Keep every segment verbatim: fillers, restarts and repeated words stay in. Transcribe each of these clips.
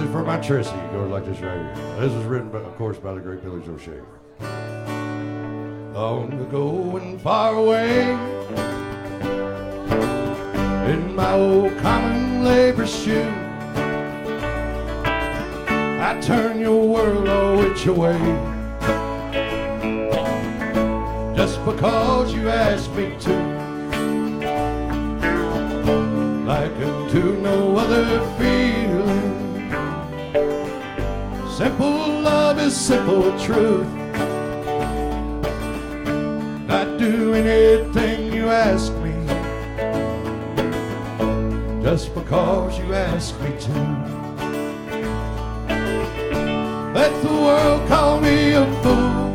is for my Trissy. It goes like this right here. This is written, by, of course, by the great Billy Joe Shaver. Long ago and far away, in my old common labor shoe, I turn your world all which away, just because you asked me to. Like unto no other feeling, simple love is simple truth. Not do anything you ask me, just because you ask me to. Let the world call me a fool,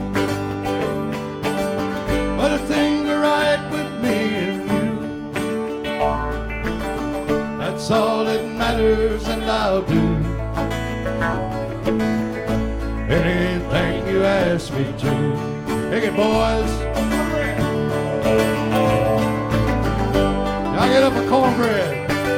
but if things are right with me and you, that's all that matters, and I'll do anything you ask me to. Take it, boys. Now get up a cornbread.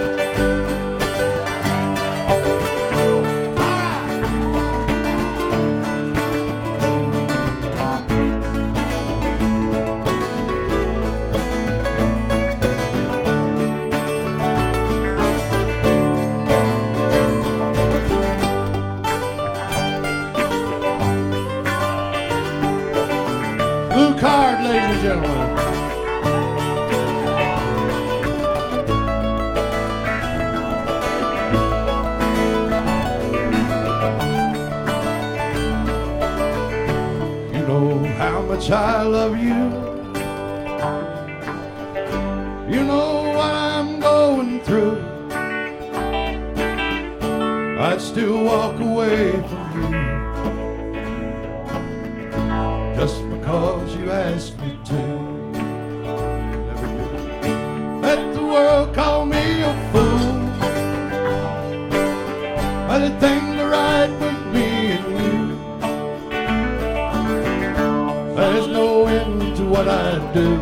Blue card, ladies and gentlemen. You know how much I love you. You know what I'm going through. I'd still walk away from you, just because you asked me to. Never did. Let the world call me a fool, but it things are right with me and you. There's no end to what I do,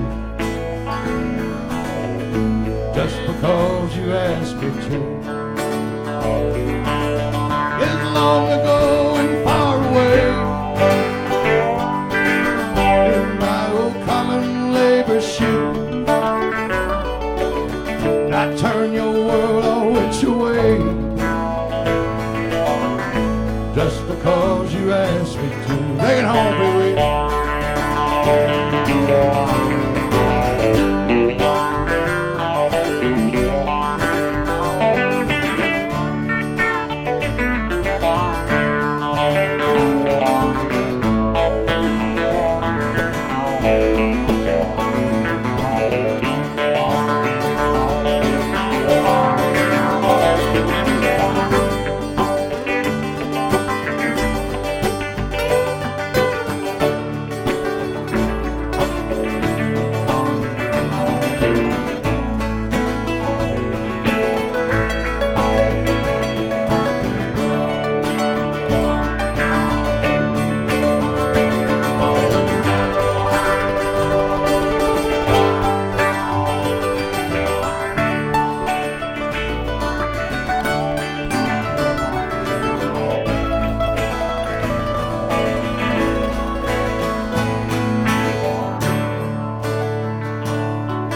just because you asked me to. It's long ago